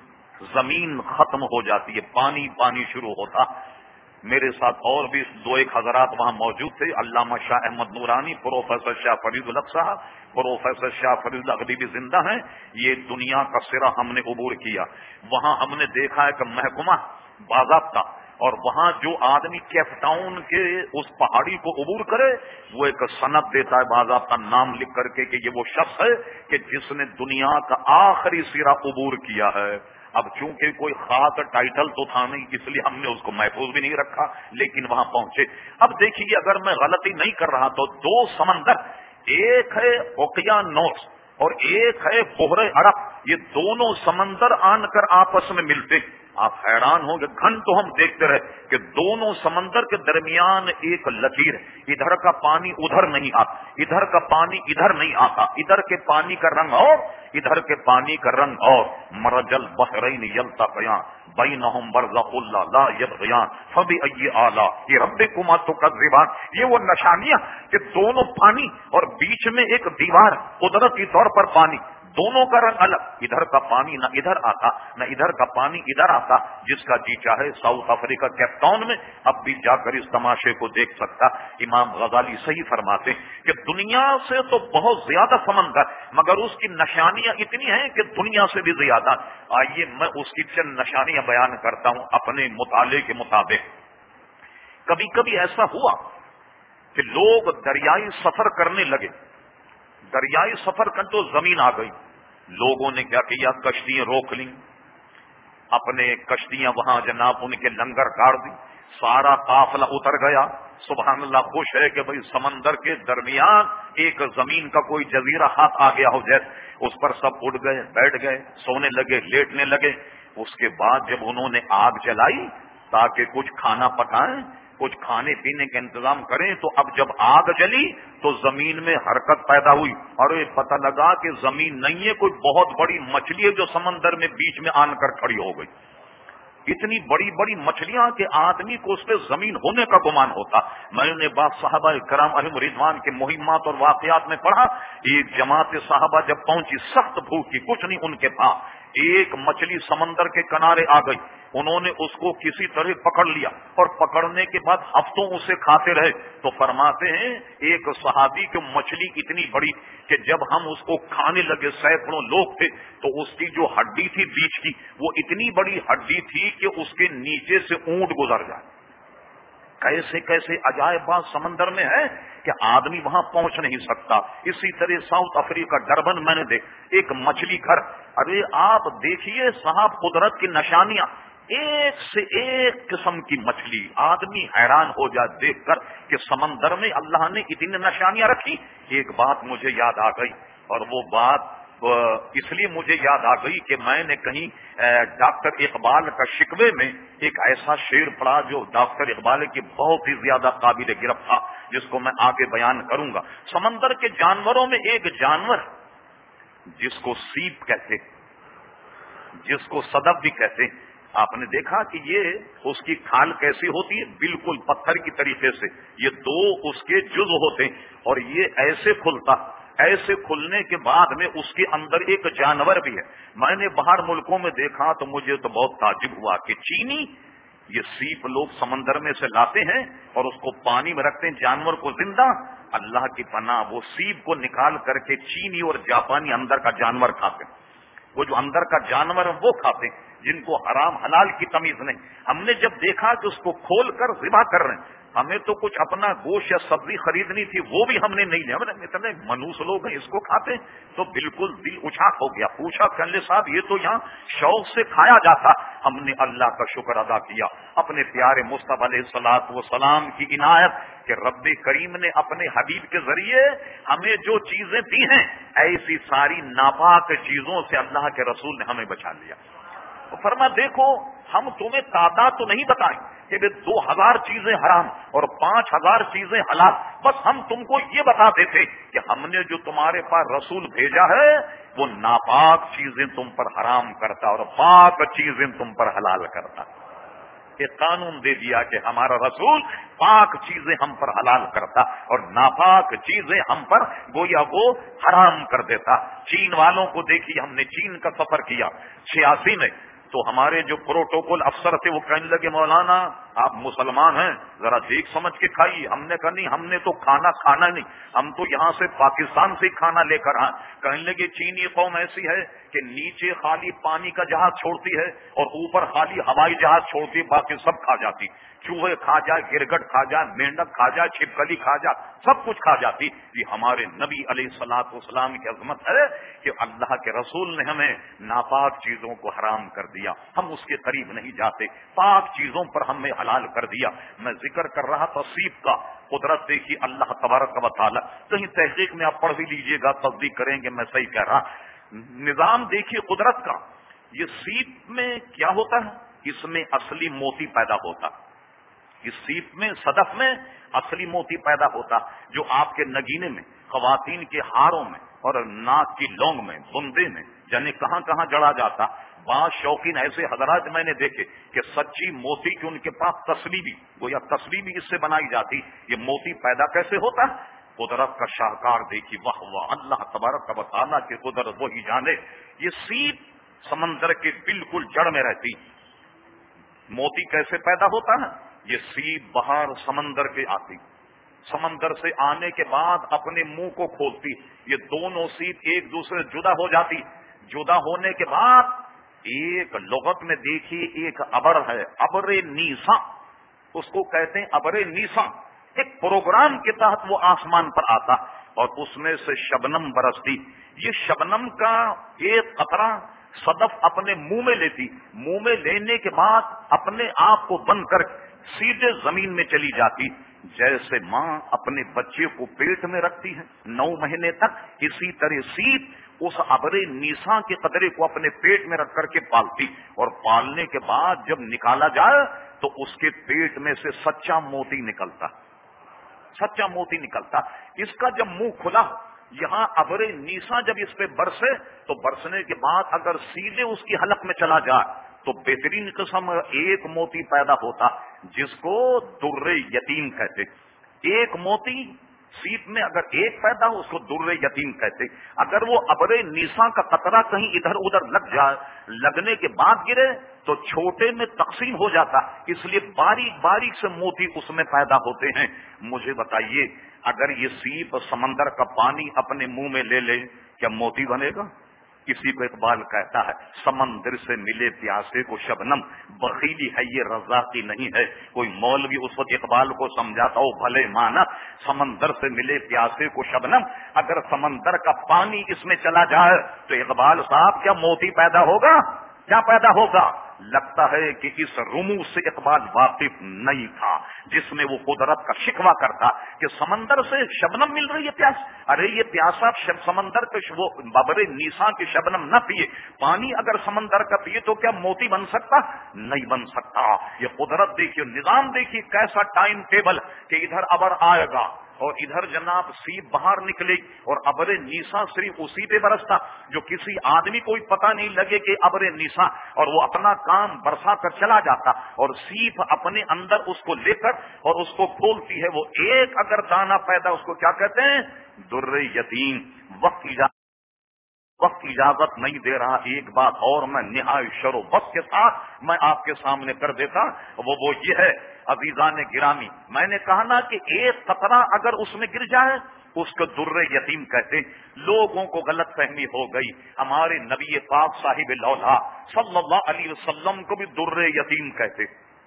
زمین ختم ہو جاتی ہے، پانی پانی شروع ہوتا. میرے ساتھ اور بھی دو ایک حضرات وہاں موجود تھے، علامہ شاہ احمد نورانی، پروفیسر شاہ فرید الحق صاحب، پروفیسر شاہ فرید الحق بھی زندہ ہیں. یہ دنیا کا سرا ہم نے عبور کیا. وہاں ہم نے دیکھا ہے کہ محکمہ باضابطہ، اور وہاں جو آدمی کیپ ٹاؤن کے اس پہاڑی کو عبور کرے وہ ایک سند دیتا ہے باضابطہ نام لکھ کر کے کہ یہ وہ شخص ہے کہ جس نے دنیا کا آخری سرا عبور کیا ہے. اب چونکہ کوئی خاص ٹائٹل تو تھا نہیں، اس لیے ہم نے اس کو محفوظ بھی نہیں رکھا، لیکن وہاں پہنچے. اب دیکھیے اگر میں غلطی نہیں کر رہا تو دو سمندر، ایک ہے اوقیانوس اور ایک ہے بحر عرب، یہ دونوں سمندر آن کر آپس میں ملتے. آپ حیران ہوں گے، گھنٹوں ہم دیکھتے رہے کہ دونوں سمندر کے درمیان ایک لکیر ہے، ادھر کا پانی ادھر نہیں آتا، ادھر کا پانی ادھر نہیں آتا، ادھر کے پانی کا رنگ اور ادھر کے پانی کا رنگ اور. مرج البحرین یلتقیان بینہم برزخ لا یبغیان فبأی آلاء ربکما تکذبان. یہ وہ نشانیاں کہ دونوں پانی اور بیچ میں ایک دیوار، قدرتی طور پر پانی، دونوں کا رنگ الگ، ادھر کا پانی نہ ادھر آتا نہ ادھر کا پانی ادھر آتا. جس کا جی چاہے ساؤتھ افریقہ کیپ ٹاؤن میں اب بھی جا کر اس تماشے کو دیکھ سکتا. امام غزالی صحیح فرماتے کہ دنیا سے تو بہت زیادہ سمندر، مگر اس کی نشانیاں اتنی ہیں کہ دنیا سے بھی زیادہ. آئیے میں اس کی چند نشانیاں بیان کرتا ہوں اپنے مطالعے کے مطابق. کبھی کبھی ایسا ہوا کہ لوگ دریائی سفر کرنے لگے، دریائی سفر کر تو زمین آ گئی، لوگوں نے کیا کیا، کشتیاں روک لیں، اپنے کشتیاں وہاں جناب ان کے لنگر کاٹ دی، سارا قافلہ اتر گیا. سبحان اللہ، خوش ہے کہ بھئی سمندر کے درمیان ایک زمین کا کوئی جزیرہ ہاتھ آ گیا ہو جیسے، اس پر سب اٹھ گئے، بیٹھ گئے، سونے لگے، لیٹنے لگے. اس کے بعد جب انہوں نے آگ جلائی تاکہ کچھ کھانا پکائیں، کچھ کھانے پینے کا انتظام کریں، تو اب جب آگ جلی تو زمین میں حرکت پیدا ہوئی اور یہ پتہ لگا کہ زمین نہیں ہے، کوئی بہت بڑی مچھلی ہے جو سمندر میں بیچ میں آن کر کھڑی ہو گئی. اتنی بڑی بڑی مچھلیاں کہ آدمی کو اس پہ زمین ہونے کا گمان ہوتا. میں نے بعض صحابہ کرام علیہم رضوان کے مہمات اور واقعات میں پڑھا، ایک جماعت صحابہ جب پہنچی سخت بھوک کی، کچھ نہیں ان کے پاس، ایک مچھلی سمندر کے کنارے آ گئی، انہوں نے اس کو کسی طرح پکڑ لیا اور پکڑنے کے بعد ہفتوں اسے کھاتے رہے. تو فرماتے ہیں ایک صحابی کی مچھلی اتنی بڑی کہ جب ہم اس کو کھانے لگے، سینکڑوں لوگ تھے، تو اس کی جو ہڈی تھی بیچ کی، وہ اتنی بڑی ہڈی تھی کہ اس کے نیچے سے اونٹ گزر جائے. کیسے کیسے عجائب بات سمندر میں ہے کہ آدمی وہاں پہنچ نہیں سکتا. اسی طرح ساؤتھ افریقہ ڈربن میں نے دیکھ ایک مچھلی گھر. ارے آپ دیکھیے صاحب قدرت کی نشانیاں، ایک سے ایک قسم کی مچھلی، آدمی حیران ہو جائے دیکھ کر کہ سمندر میں اللہ نے اتنی نشانیاں رکھی. ایک بات مجھے یاد آ گئی اور وہ بات اس لیے مجھے یاد آ گئی کہ میں نے کہیں ڈاکٹر اقبال کا شکوے میں ایک ایسا شعر پڑھا جو ڈاکٹر اقبال کی بہت ہی زیادہ قابل گرفت تھا، جس کو میں آگے بیان کروں گا۔ سمندر کے جانوروں میں ایک جانور جس کو سیپ کہتے، جس کو صدف بھی کہتے، آپ نے دیکھا کہ یہ اس کی کھال کیسی ہوتی ہے، بالکل پتھر کی طریقے سے، یہ دو اس کے جزء ہوتے ہیں اور یہ ایسے کھلتا، ایسے کھلنے کے بعد میں اس کے اندر ایک جانور بھی ہے۔ میں نے باہر ملکوں میں دیکھا تو مجھے تو بہت تعجب ہوا کہ چینی یہ سیپ لوگ سمندر میں سے لاتے ہیں اور اس کو پانی میں رکھتے ہیں، جانور کو زندہ، اللہ کی پناہ وہ سیپ کو نکال کر کے چینی اور جاپانی اندر کا جانور کھاتے ہیں۔ وہ جو اندر کا جانور ہے وہ کھاتے ہیں، جن کو حرام حلال کی تمیز نہیں۔ ہم نے جب دیکھا کہ اس کو کھول کر ذبح کر رہے ہیں، ہمیں تو کچھ اپنا گوشت یا سبزی خریدنی تھی، وہ بھی ہم نے نہیں لیا، اتنے منوس لوگ ہیں اس کو کھاتے ہیں، تو بالکل دل اچاٹ ہو گیا۔ پوچھا کنلے صاحب یہ تو یہاں شوق سے کھایا جاتا۔ ہم نے اللہ کا شکر ادا کیا اپنے پیارے مصطفیٰ علیہ الصلوۃ والسلام کی عنایت کہ رب کریم نے اپنے حبیب کے ذریعے ہمیں جو چیزیں دی ہیں، ایسی ساری ناپاک چیزوں سے اللہ کے رسول نے ہمیں بچا لیا۔ فرما دیکھو ہم تمہیں تعداد تو نہیں بتائیں کہ دو ہزار چیزیں حرام اور پانچ ہزار چیزیں حلال، بس ہم تم کو یہ بتا دیتے کہ ہم نے جو تمہارے پاس رسول بھیجا ہے وہ ناپاک چیزیں تم پر حرام کرتا اور پاک چیزیں تم پر حلال کرتا۔ یہ قانون دے دیا کہ ہمارا رسول پاک چیزیں ہم پر حلال کرتا اور ناپاک چیزیں ہم پر گویا وہ حرام کر دیتا۔ چین والوں کو دیکھیے، ہم نے چین کا سفر کیا چھیاسی میں، تو ہمارے جو پروٹوکول افسر تھے وہ کہنے لگے مولانا آپ مسلمان ہیں ذرا دیکھ سمجھ کے کھائیے۔ ہم نے کہا نہیں، ہم نے تو کھانا کھانا نہیں، ہم تو یہاں سے پاکستان سے کھانا لے کر آئے۔ کہنے لگے چینی قوم ایسی ہے کہ نیچے خالی پانی کا جہاز چھوڑتی ہے اور اوپر خالی ہوائی جہاز چھوڑتی ہے، باقی سب کھا جاتی، چوہے کھا جائے، گرگٹ کھا جائے، مینڈک کھا جائے، چھپکلی کھا جائے، سب کچھ کھا جاتی۔ یہ ہمارے نبی علیہ الصلوۃ والسلام کی عظمت ہے کہ اللہ کے رسول نے ہمیں ناپاک چیزوں کو حرام کر دیا، ہم اس کے قریب نہیں جاتے، پاک چیزوں پر ہمیں حلال کر دیا۔ میں ذکر کر رہا تھا سیپ کا، قدرت دیکھی اللہ تبارک و تعالی، کہیں تحقیق میں آپ پڑھ بھی لیجئے گا، تصدیق کریں گے میں صحیح کہہ رہا۔ نظام دیکھیے قدرت کا، یہ سیپ میں کیا ہوتا ہے، اس میں اصلی موتی پیدا ہوتا، اس سیپ میں صدف میں اصلی موتی پیدا ہوتا جو آپ کے نگینے میں، خواتین کے ہاروں میں اور ناک کی لونگ میں، بندے میں، یعنی کہاں کہاں جڑا جاتا۔ بعض شوقین ایسے حضرات میں نے دیکھے کہ سچی موتی کی ان کے پاس تسبیح بھی، گویا تسبیح بھی اس سے بنائی جاتی۔ یہ موتی پیدا کیسے ہوتا ہے؟ قدرت کا شاہکار دیکھی، واہ واہ، اللہ تبارک و تعالیٰ کی قدرت وہی جانے۔ یہ سیپ سمندر کے بالکل جڑ میں رہتی۔ موتی کیسے پیدا ہوتا ہے؟ یہ سیپ باہر سمندر کے آتی، سمندر سے آنے کے بعد اپنے منہ کو کھولتی، یہ دونوں سیپ ایک دوسرے جدا ہو جاتی۔ جدا ہونے کے بعد ایک لغت میں دیکھیے ایک ابر ہے، ابر نیسا، اس کو کہتے ہیں ابر نیسا۔ ایک پروگرام کے تحت وہ آسمان پر آتا اور اس میں سے شبنم برستی۔ یہ شبنم کا ایک قطرہ صدف اپنے منہ میں لیتی، منہ میں لینے کے بعد اپنے آپ کو بند کر سیدھے زمین میں چلی جاتی۔ جیسے ماں اپنے بچے کو پیٹ میں رکھتی ہے نو مہینے تک، اسی طرح سیپ اس ابر نیسا کے قطرے کو اپنے پیٹ میں رکھ کر کے پالتی، اور پالنے کے بعد جب نکالا جائے تو اس کے پیٹ میں سے سچا موتی نکلتا، سچا موتی نکلتا۔ اس کا جب منہ کھلا، یہاں ابر نیسا جب اس پہ برسے تو برسنے کے بعد اگر سیدھے اس کی حلق میں چلا جائے تو بہترین قسم ایک موتی پیدا ہوتا جس کو در یتیم کہتے۔ ایک موتی سیپ میں اگر ایک پیدا ہو اس کو در یتیم کہتے۔ اگر وہ ابر نیسا کا قطرہ کہیں ادھر ادھر لگ جائے، لگنے کے بعد گرے تو چھوٹے میں تقسیم ہو جاتا، اس لیے باریک باریک سے موتی اس میں پیدا ہوتے ہیں۔ مجھے بتائیے اگر یہ سیپ سمندر کا پانی اپنے منہ میں لے لے کیا موتی بنے گا؟ کسی کو اقبال کہتا ہے سمندر سے ملے پیاسے کو شبنم، بخیلی ہے یہ رزاقی نہیں ہے۔ کوئی مولوی اس وقت اقبال کو سمجھاتا ہو بھلے مانا، سمندر سے ملے پیاسے کو شبنم، اگر سمندر کا پانی اس میں چلا جائے تو اقبال صاحب کیا موتی پیدا ہوگا؟ کیا پیدا ہوگا؟ لگتا ہے کہ اس رموز سے اقبال واقف نہیں تھا جس میں وہ قدرت کا شکوہ کرتا کہ سمندر سے شبنم مل رہی ہے پیاس. ارے یہ پیاسا سمندر کے وہ ببر نیسا کی شبنم نہ پیے, پانی اگر سمندر کا پیے تو کیا موتی بن سکتا؟ نہیں بن سکتا. یہ قدرت دیکھیے, نظام دیکھیے, کیسا ٹائم ٹیبل کہ ادھر ابر آئے گا اور ادھر جناب سیپ باہر نکلے اور ابر نیسا صرف اسی پہ برستا جو کسی آدمی کو پتہ نہیں لگے کہ ابر نیسا, اور وہ اپنا کام برسا کر چلا جاتا اور سیپ اپنے اندر اس کو لے کر اور اس کو کھولتی ہے. وہ ایک اگر دانہ پیدا, اس کو کیا کہتے ہیں؟ در یتیم. وقت اجازت وقت اجازت نہیں دے رہا, ایک بات اور میں نہایت شر و بس کے ساتھ میں آپ کے سامنے کر دیتا, وہ وہ یہ ہے عزیزان گرامی, میں نے کہا نا کہ ایک قطرہ اگر اس میں گر جائے اس کو در یتیم کہتے. لوگوں کو غلط فہمی ہو گئی, ہمارے نبی پاک صاحب لولا صلی اللہ علیہ وسلم کو بھی در یتیم کہتے.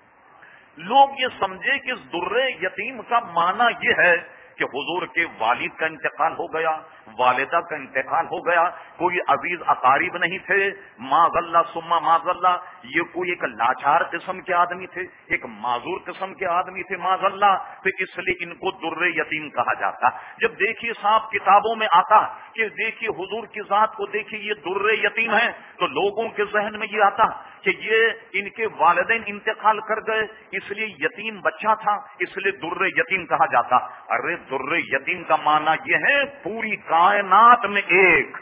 لوگ یہ سمجھے کہ اس در یتیم کا معنی یہ ہے کہ حضور کے والد کا انتقال ہو گیا, والدہ کا انتقال ہو گیا, کوئی عزیز اقارب نہیں تھے, معاذ اللہ ثم معاذ اللہ, یہ کوئی ایک لاچار قسم کے آدمی تھے, ایک معذور قسم کے آدمی تھے معاذ اللہ, تو اس لیے ان کو در یتیم کہا جاتا. جب دیکھیے صاحب کتابوں میں آتا کہ دیکھیے حضور کی ذات کو دیکھیے یہ در یتیم ہے, تو لوگوں کے ذہن میں یہ آتا کہ یہ ان کے والدین انتقال کر گئے اس لیے یتیم بچہ تھا, اس لیے در یتیم کہا جاتا. ارے در یتیم کا معنی یہ ہے پوری کائنات میں ایک,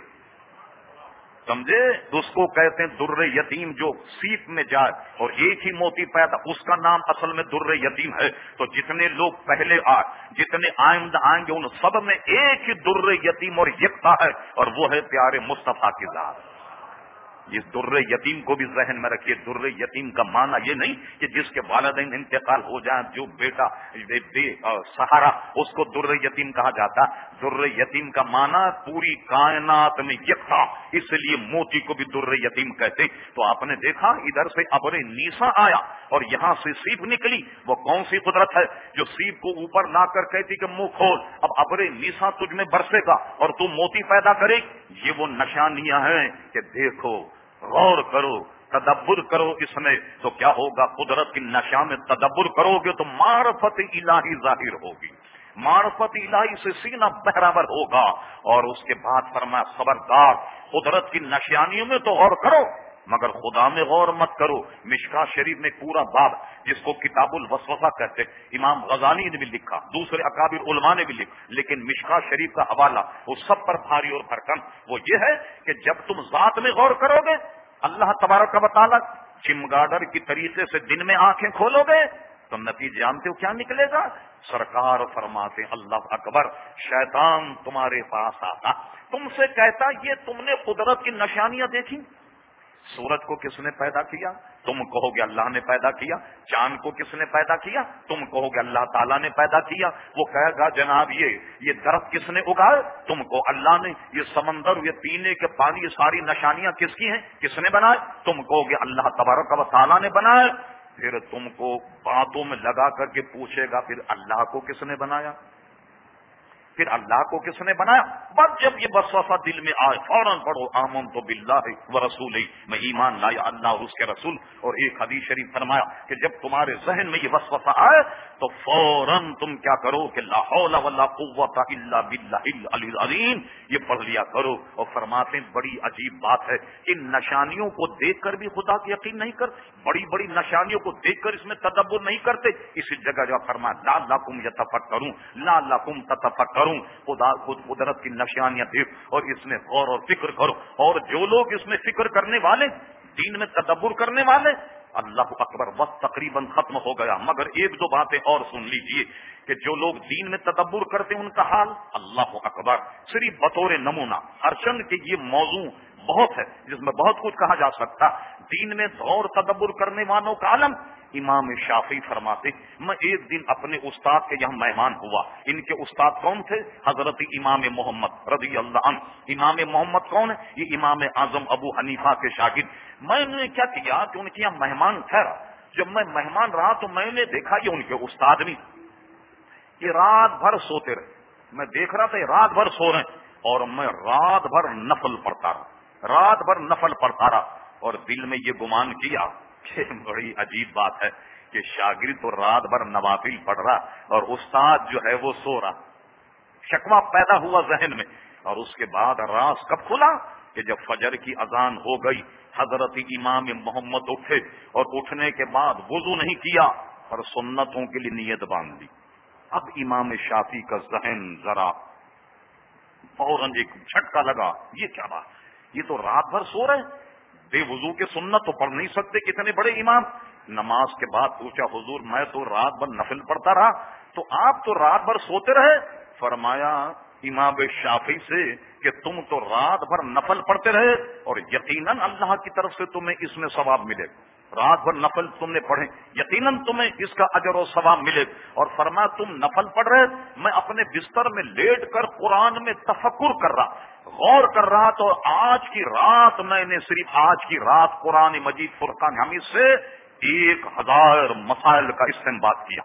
سمجھے؟ اس کو کہتے ہیں در یتیم جو سیپ میں جائے اور ایک ہی موتی پیدا, اس کا نام اصل میں در یتیم ہے. تو جتنے لوگ پہلے آئے, جتنے آئندہ آئیں گے, ان سب میں ایک ہی در یتیم اور یکتا ہے, اور وہ ہے پیارے مصطفیٰ کی ذات. اس در یتیم کو بھی ذہن میں رکھیے. در یتیم کا معنی یہ نہیں کہ جس کے والدین انتقال ہو جائیں, جو بیٹا بے بے سہارا, اس کو در یتیم کہا جاتا. در یتیم کا معنی پوری کائنات میں یکتا, اس لیے موتی کو بھی در یتیم کہتے. تو آپ نے دیکھا ادھر سے ابر نیسا آیا اور یہاں سے سیپ نکلی. وہ کون سی قدرت ہے جو سیپ کو اوپر لا کر کہتی کہ منہ کھول, اب ابر نیسا تجھ میں برسے گا اور تو موتی پیدا کرے؟ یہ وہ نشانیاں ہیں کہ دیکھو, غور کرو, تدبر کرو اس میں, تو کیا ہوگا؟ قدرت کی نشا میں تدبر کرو گے تو معرفت الہی ظاہر ہوگی, معرفت الہی سے سینہ بہرابر ہوگا. اور اس کے بعد فرمایا خبردار قدرت کی نشانیوں میں تو غور کرو مگر خدا میں غور مت کرو. مشکاہ شریف میں پورا باب جس کو کتاب الوسوسہ کہتے, امام غزالی نے بھی لکھا, دوسرے اکابر علماء نے بھی لکھا, لیکن مشکاہ شریف کا حوالہ وہ سب پر بھاری اور بھرکم. وہ یہ ہے کہ جب تم ذات میں غور کرو گے, اللہ تبارک و تعالیٰ چمگاڈر کی طریقے سے دن میں آنکھیں کھولو گے تو نتیجے جانتے ہو کیا نکلے گا؟ سرکار فرماتے اللہ اکبر, شیطان تمہارے پاس آتا, تم سے کہتا یہ تم نے قدرت کی نشانیاں دیکھی؟ سورج کو کس نے پیدا کیا؟ تم کہو گے اللہ نے پیدا کیا. چاند کو کس نے پیدا کیا؟ تم کہو گے اللہ تعالیٰ نے پیدا کیا. وہ کہے گا جناب یہ یہ درخت کس نے اگائے؟ تم کو اللہ نے. یہ سمندر, یہ پینے کے پانی, یہ ساری نشانیاں کس کی ہیں؟ کس نے بنائے؟ تم کہو گے اللہ تبارک و تعالیٰ نے بنائے. پھر تم کو باتوں میں لگا کر کے پوچھے گا پھر اللہ کو کس نے بنایا؟ پھر اللہ کو کس نے بنایا؟ بس جب یہ وسوسہ دل میں آئے فوراً پڑھو آمنت باللہ ورسولہ, میں ایمان لایا اللہ اور اس کے رسول. اور ایک حدیث شریف فرمایا کہ جب تمہارے ذہن میں یہ وسوسہ آئے تو فوراً تم کیا کرو کہ لا حول ولا قوت الا باللہ العلی العظیم یہ پڑھ لیا کرو. اور فرماتے ہیں بڑی عجیب بات ہے, ان نشانیوں کو دیکھ کر بھی خدا کی یقین نہیں کرتے, بڑی بڑی نشانیوں کو دیکھ کر اس میں تدبر نہیں کرتے. اسی جگہ جو فرمایا لعلکم یتفکرون, لعلکم تتفکرون, خدا خود قدرت کی نشانیاں دیکھ اور اس میں غور اور فکر کرو. اور جو لوگ اس میں فکر کرنے والے, دین میں تدبر کرنے والے, اللہ اکبر, وقت تقریباً ختم ہو گیا مگر ایک دو باتیں اور سن لیجئے کہ جو لوگ دین میں تدبر کرتے ان کا حال اللہ اکبر. صرف بطور نمونہ ہرچند کہ یہ موضوع بہت ہے جس میں بہت کچھ کہا جا سکتا, دین میں غور تدبر کرنے والوں کا عالم. امام شافعی فرماتے میں ایک دن اپنے استاد کے یہاں مہمان ہوا. ان کے استاد کون تھے؟ حضرت امام محمد رضی اللہ عنہ. امام محمد کون ہے؟ یہ امام اعظم ابو حنیفہ کے شاگرد. میں نے کیا کیا کہ ان کے یہاں مہمان ٹھہرا. جب میں مہمان رہا تو میں نے دیکھا یہ ان کے استاد بھی یہ رات بھر سوتے رہے. میں دیکھ رہا تھا یہ رات بھر سو رہے اور میں رات بھر نفل پڑھتا رہا, رات بھر نفل پڑھتا رہا اور دل میں یہ گمان کیا کہ بڑی عجیب بات ہے کہ شاگرد تو رات بھر نوافل پڑھ رہا اور استاد جو ہے وہ سو رہا. شکوہ پیدا ہوا ذہن میں، اور اس کے بعد راز کب کھلا کہ جب فجر کی اذان ہو گئی حضرت امام محمد اٹھے اور اٹھنے کے بعد وضو نہیں کیا اور سنتوں کے لیے نیت باندھ لی. اب امام شافعی کا ذہن ذرا فوراً ایک جھٹکا لگا، یہ کیا بات، یہ تو رات بھر سو رہے، بے وضو کے سنت تو پڑھ نہیں سکتے کتنے بڑے امام. نماز کے بعد پوچھا حضور میں تو رات بھر نفل پڑھتا رہا، تو آپ تو رات بھر سوتے رہے؟ فرمایا امام شافعی سے کہ تم تو رات بھر نفل پڑھتے رہے اور یقیناً اللہ کی طرف سے تمہیں اس میں ثواب ملے. رات بھر نفل تم نے پڑھے، یقیناً تمہیں اس کا اجر و ثواب ملے. اور فرمایا تم نفل پڑھ رہے، میں اپنے بستر میں لیٹ کر قرآن میں تفکر کر رہا، غور کر رہا، تو آج کی رات میں نے صرف آج کی رات قرآن مجید فرقان حمید سے ایک ہزار مسائل کا استنباط کیا.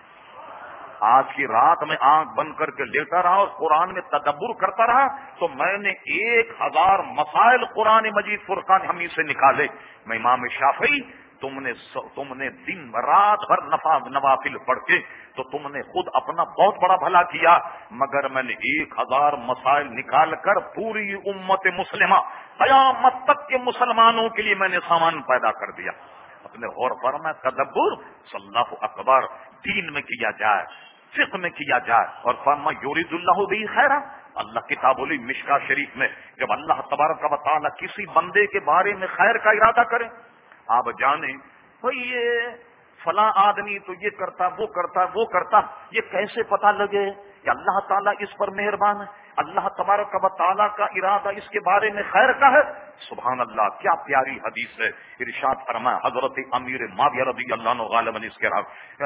آج کی رات میں آنکھ بند کر کے لیٹا رہا اور قرآن میں تدبر کرتا رہا تو میں نے ایک ہزار مسائل قرآن مجید فرقان حمید سے نکالے. میں امام شافعی تم نے تم نے دن رات بھر نوافل پڑھ کے تو تم نے خود اپنا بہت بڑا بھلا کیا، مگر میں نے ایک ہزار مسائل نکال کر پوری امت مسلمہ قیامت تک کے مسلمانوں کے لیے میں نے سامان پیدا کر دیا. اپنے غور فرما تدبر صلی اللہ اکبر دین میں کیا جائے، فقہ میں کیا جائے. اور فرما یرید اللہ بھی خیرا، اللہ کتاب ال مشکا شریف میں جب اللہ تبارک و تعالی کسی بندے کے بارے میں خیر کا ارادہ کرے، آپ جانیں بھئی یہ فلاں آدمی تو یہ کرتا وہ کرتا وہ کرتا، یہ کیسے پتہ لگے کہ اللہ تعالیٰ اس پر مہربان ہے، اللہ تبارک و تعالیٰ کا ارادہ اس کے بارے میں خیر کا ہے. سبحان اللہ، کیا پیاری حدیث ہے. ارشاد فرمایا حضرت امیر معاویہ رضی اللہ عنہ غالباً اس کے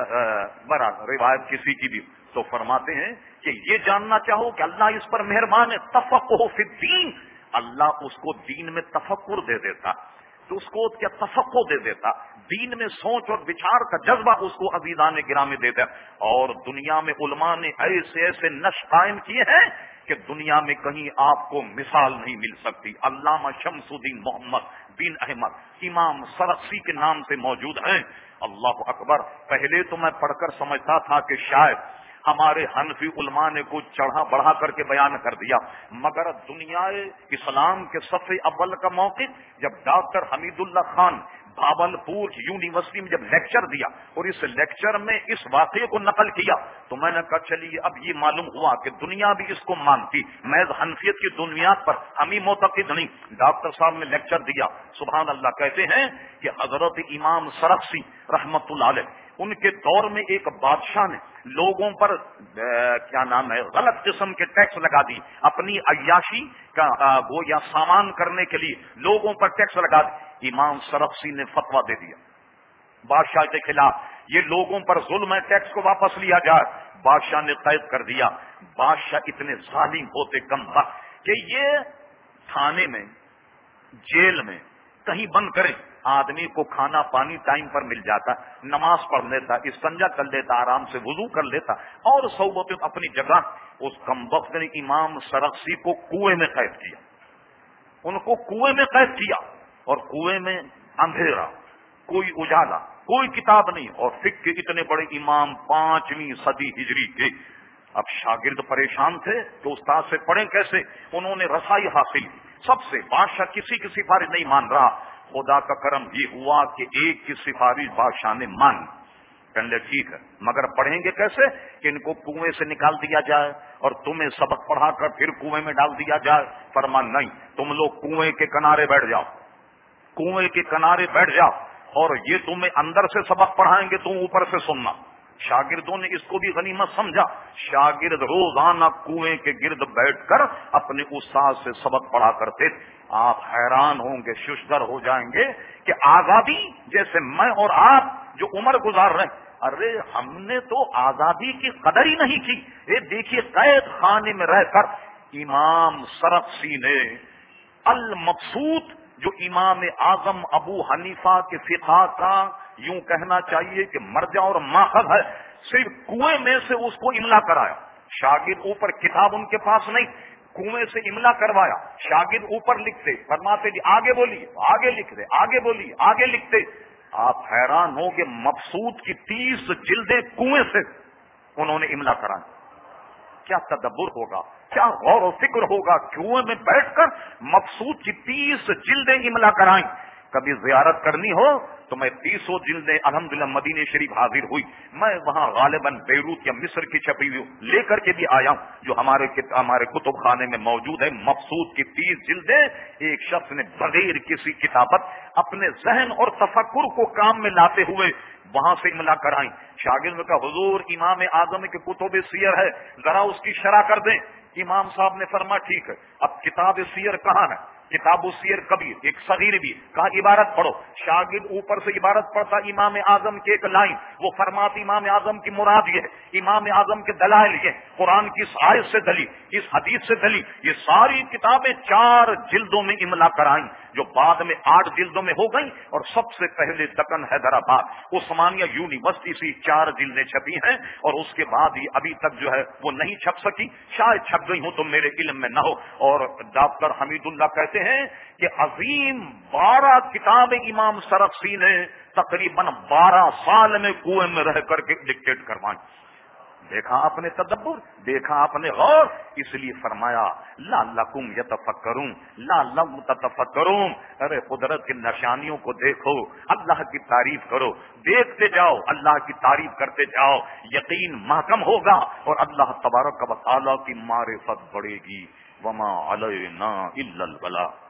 برا روایت کسی کی بھی تو فرماتے ہیں کہ یہ جاننا چاہو کہ اللہ اس پر مہربان ہے، تفقہ فی الدین، اللہ اس کو دین میں تفکر دے دیتا، تو اس کو کیا تفقہ دے دیتا، دین میں سوچ اور بچار کا جذبہ اس کو عزیزان گرامی دیتا. اور دنیا میں علماء نے ایسے ایسے نش قائم کیے ہیں کہ دنیا میں کہیں آپ کو مثال نہیں مل سکتی. علامہ شمس الدین محمد بن احمد امام سرخسی کے نام سے موجود ہیں. اللہ اکبر. پہلے تو میں پڑھ کر سمجھتا تھا کہ شاید ہمارے حنفی علماء نے کچھ چڑھا بڑھا کر کے بیان کر دیا، مگر دنیا اسلام کے صف اول کا موقف جب ڈاکٹر حمید اللہ خان بھاولپور یونیورسٹی میں جب لیکچر دیا اور اس لیکچر میں اس واقعے کو نقل کیا تو میں نے کہا چلیے اب یہ معلوم ہوا کہ دنیا بھی اس کو مانتی، محض حنفیت کی بنیاد پر ہم ہی معتقد نہیں. ڈاکٹر صاحب نے لیکچر دیا، سبحان اللہ. کہتے ہیں کہ حضرت امام سرخسی رحمت اللہ علیہ ان کے دور میں ایک بادشاہ نے لوگوں پر کیا نام ہے غلط قسم کے ٹیکس لگا دی، اپنی عیاشی کا وہ یا سامان کرنے کے لیے لوگوں پر ٹیکس لگا دی. امام سرخسی نے فتویٰ دے دیا بادشاہ کے خلاف، یہ لوگوں پر ظلم ہے، ٹیکس کو واپس لیا جائے. بادشاہ نے قید کر دیا. بادشاہ اتنے ظالم ہوتے کم تھا کہ یہ تھانے میں جیل میں کہیں بند کرے، آدمی کو کھانا پانی ٹائم پر مل جاتا، نماز پڑھ لیتا، استنجا کر لیتا، آرام سے وضو کر لیتا اور صحبتیں اپنی جگہ. اس کمبخت نے امام سرخسی کو کنویں میں قید کیا، ان کو کنویں میں قید کیا اور کنویں میں اندھیرا، کوئی اجالا، کوئی کتاب نہیں. اور فقہ کے اتنے بڑے امام پانچویں صدی ہجری کے. اب شاگرد پریشان تھے تو استاد سے پڑھیں کیسے، انہوں نے رسائی حاصل کی سب سے. بادشاہ کسی کی سفارش نہیں مان رہا. خدا کا کرم یہ ہوا کہ ایک کی سفارش بادشاہ نے مان. کہنے ٹھیک ہے مگر پڑھیں گے کیسے کہ ان کو کنویں سے نکال دیا جائے اور تمہیں سبق پڑھا کر پھر کنویں میں ڈال دیا جائے. فرمان نہیں، تم لوگ کنویں کے کنارے بیٹھ جاؤ، کنویں کے کنارے بیٹھ جاؤ اور یہ تمہیں اندر سے سبق پڑھائیں گے، تم اوپر سے سننا. شاگردوں نے اس کو بھی غنیمت سمجھا. شاگرد روزانہ کنویں کے گرد بیٹھ کر اپنے استاد سے سبق پڑھا کرتے. آپ حیران ہوں گے، ششدر ہو جائیں گے کہ آزادی جیسے میں اور آپ جو عمر گزار رہے ہیں، ارے ہم نے تو آزادی کی قدر ہی نہیں کی. یہ دیکھیے قید خانے میں رہ کر امام سرخسی نے المبسوط جو امام اعظم ابو حنیفہ کے فقہ کا یوں کہنا چاہیے کہ مرجع اور ماخذ ہے، صرف کنویں میں سے اس کو املا کرایا. شاگرد اوپر کتاب ان کے پاس نہیں، کنویں سے املا کروایا. شاگرد اوپر لکھتے، فرماتے جی آگے بولیے، آگے لکھ دے، آگے بولیے، آگے لکھتے. آپ حیران ہو کہ مبسوط کی تیس جلدیں کنویں سے انہوں نے املا کرائیں. کیا تدبر ہوگا، کیا غور و فکر ہوگا، کنویں میں بیٹھ کر مبسوط کی تیس جلدیں املا کرائیں. کبھی زیارت کرنی ہو تو میں تیسوں جلدیں الحمدللہ مدینہ شریف حاضر ہوئی. میں وہاں غالباً بیروت یا مصر کی چھپی ہوئی لے کر کے بھی آیا ہوں جو ہمارے ہمارے کتب خانے میں موجود ہے. مبسوط کی تیس جلدیں ایک شخص نے بغیر کسی کتابت اپنے ذہن اور تفکر کو کام میں لاتے ہوئے وہاں سے املا کرائیں. شاگرد کا حضور امام اعظم کے کتب سیر ہے، ذرا اس کی شرح کر دیں. امام صاحب نے فرمایا ٹھیک ہے. اب کتاب سیر کہاں ہے؟ کتاب السیر کبیر ایک صغیر بھی کہا عبارت پڑھو. شاگرد اوپر سے عبارت پڑھتا امام اعظم کے ایک لائن، وہ فرماتی امام اعظم کی مراد یہ ہے، امام اعظم کے دلائل یہ، قرآن کی اس آیت سے دلیل، اس حدیث سے دلیل. یہ ساری کتابیں چار جلدوں میں املا کرائیں جو بعد میں آٹھ جلدوں میں ہو گئیں. اور سب سے پہلے دکن حیدرآباد عثمانیہ یونیورسٹی سے چار جلدیں چھپی ہیں اور اس کے بعد ہی ابھی تک جو ہے وہ نہیں چھپ سکی. شاید چھپ گئی ہوں تو میرے علم میں نہ ہو. اور ڈاکٹر حمید اللہ کہتے ہیں کہ عظیم بارہ کتابیں امام سرخسی نے تقریباً بارہ سال میں کنویں میں رہ کر کے ڈکٹیٹ کروائیں. دیکھا آپ نے تدبر، دیکھا آپ نے غور. اس لیے فرمایا لعلکم یتفکرون لعلکم تتفکرون. ارے قدرت کی نشانیوں کو دیکھو، اللہ کی تعریف کرو، دیکھتے جاؤ، اللہ کی تعریف کرتے جاؤ، یقین محکم ہوگا اور اللہ تبارک و تعالی کی معرفت بڑھے گی. وما علینا الا البلاغ.